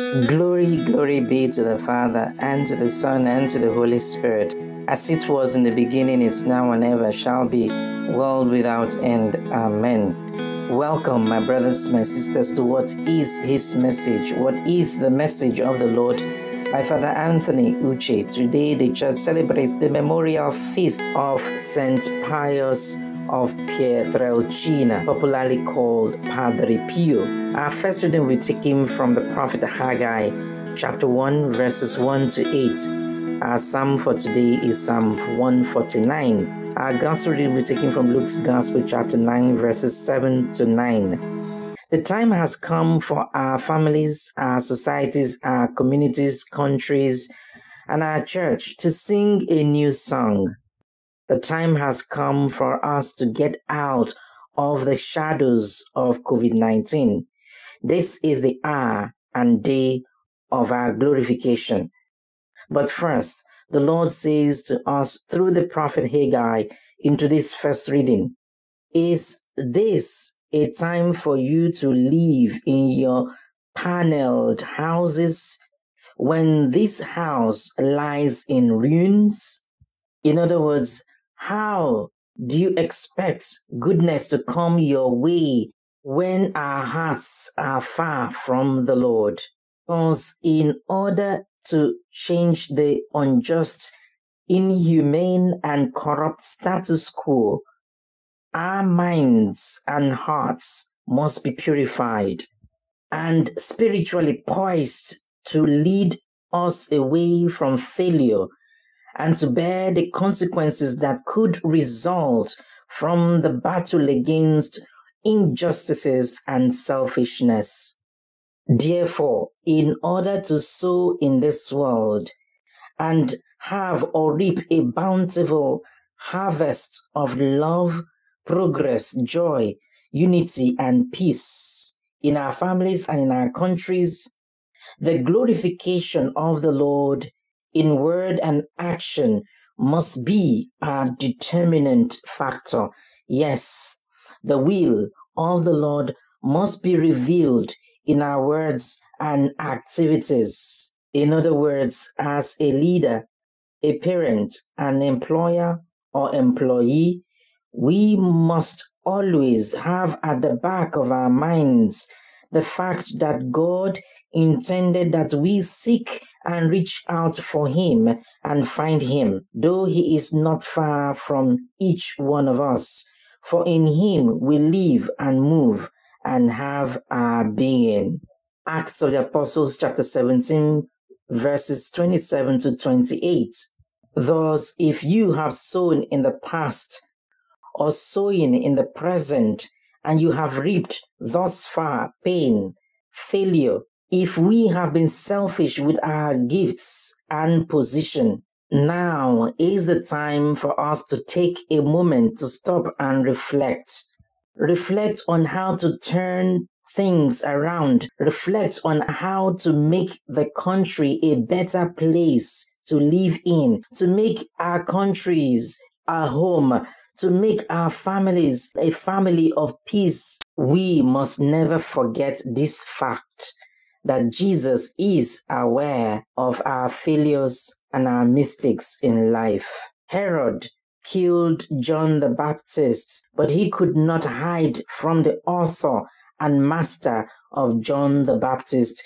Glory, glory be to the Father, and to the Son, and to the Holy Spirit, as it was in the beginning, is now, and ever shall be, world without end. Amen. Welcome, my brothers, my sisters, to what is His message. What is the message of the Lord? By Father Anthony Uche. Today, the church celebrates the memorial feast of Saint Pius of Pietrelcina, popularly called Padre Pio. Our first reading will be taken from the prophet Haggai, chapter 1, verses 1 to 8. Our psalm for today is Psalm 149. Our gospel reading will be taken from Luke's Gospel, chapter 9, verses 7 to 9. The time has come for our families, our societies, our communities, countries, and our church to sing a new song. The time has come for us to get out of the shadows of COVID-19. This is the hour and day of our glorification. But first, the Lord says to us through the prophet Haggai into this first reading, is this a time for you to live in your paneled houses when this house lies in ruins? In other words, how do you expect goodness to come your way when our hearts are far from the Lord? Because in order to change the unjust, inhumane, and corrupt status quo, our minds and hearts must be purified and spiritually poised to lead us away from failure and to bear the consequences that could result from the battle against injustices and selfishness. Therefore, in order to sow in this world and have or reap a bountiful harvest of love, progress, joy, unity, and peace in our families and in our countries, the glorification of the Lord in word and action must be a determinant factor. Yes, the will of the Lord must be revealed in our words and activities. In other words, as a leader, a parent, an employer, or employee, we must always have at the back of our minds the fact that God intended that we seek and reach out for Him and find Him, though He is not far from each one of us. For in Him we live and move and have our being. Acts of the Apostles, chapter 17, verses 27 to 28. Thus, if you have sown in the past or sowing in the present, and you have reaped thus far pain, failure, if we have been selfish with our gifts and position, now is the time for us to take a moment to stop and reflect. Reflect on how to turn things around. Reflect on how to make the country a better place to live in, to make our countries a home, to make our families a family of peace. We must never forget this fact that Jesus is aware of our failures and our mistakes in life. Herod killed John the Baptist, but he could not hide from the author and master of John the Baptist,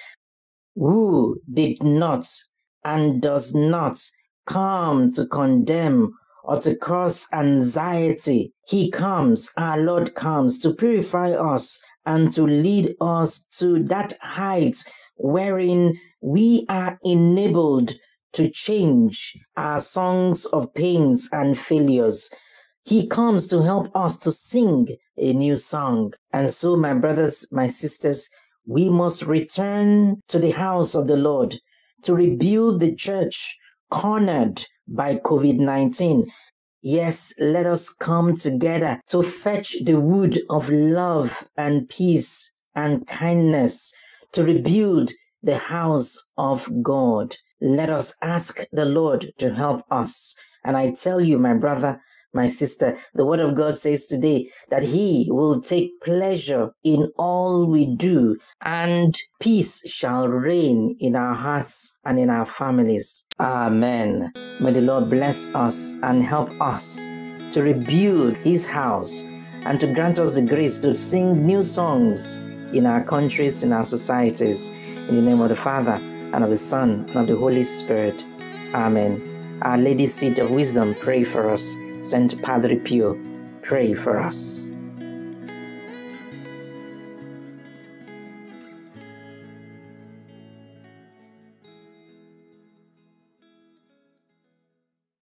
who did not and does not come to condemn or to cause anxiety. He comes, our Lord comes to purify us and to lead us to that height wherein we are enabled to change our songs of pains and failures. He comes to help us to sing a new song. And so, my brothers, my sisters, we must return to the house of the Lord to rebuild the church cornered by COVID-19. Yes, let us come together to fetch the wood of love and peace and kindness to rebuild the house of God. Let us ask the Lord to help us. And I tell you, my brother, My sister, the word of God says today that he will take pleasure in all we do, and peace shall reign in our hearts and in our families. Amen. May the Lord bless us and help us to rebuild his house and to grant us the grace to sing new songs in our countries, in our societies. In the name of the Father, and of the Son, and of the Holy Spirit. Amen. Our Lady Seat of Wisdom, pray for us. Saint Padre Pio, pray for us.